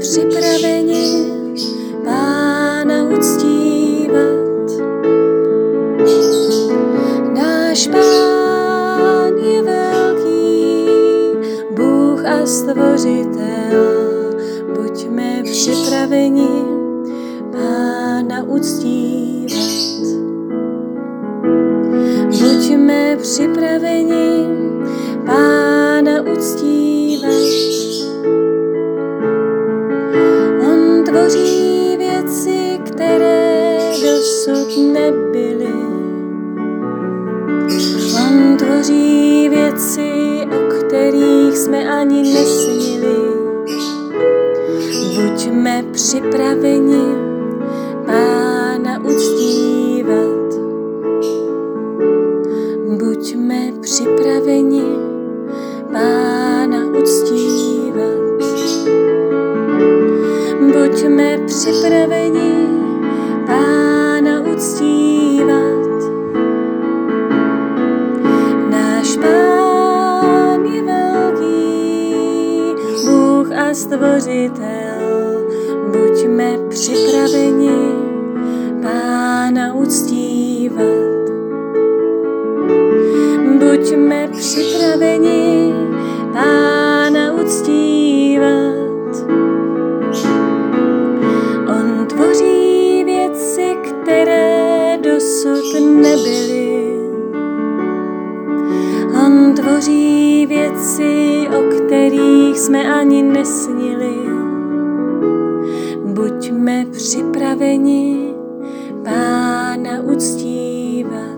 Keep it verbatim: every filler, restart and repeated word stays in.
připraveni Pána uctívat. Náš Pán je velký, Bůh a Stvořitel. Buďme připraveni Pána uctívat. Buďme připraveni Pána uctívat. On tvoří věci, které dosud nebyly. On tvoří věci, o kterých jsme ani nesnili. Buďme připraveni Pána uctívat. Buďme připraveni Pána uctívat. Buďme připraveni Pána uctívat. Náš Pán je velký, Bůh a Stvořitel. Buďme připraveni Pána uctívat. Buďme připraveni Pána uctívat. On tvoří věci, které dosud nebyly. On tvoří věci, o kterých jsme ani nesnili. Buďme připraveni Pána uctívat.